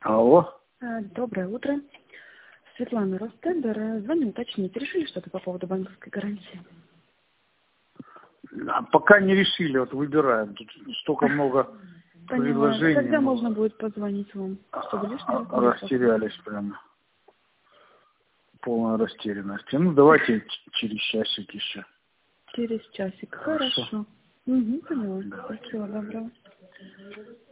Алло. Доброе утро. Светлана Ростендер. Звоню уточнить. Решили что-то по поводу банковской гарантии? Пока не решили, вот выбираем. Тут столько много предложений. Когда можно будет позвонить вам, чтобы лишний раз не растерялись прямо. Полная растерянность. Ну, давайте через часик еще. Через часик. Хорошо. Поняла. Всего доброго.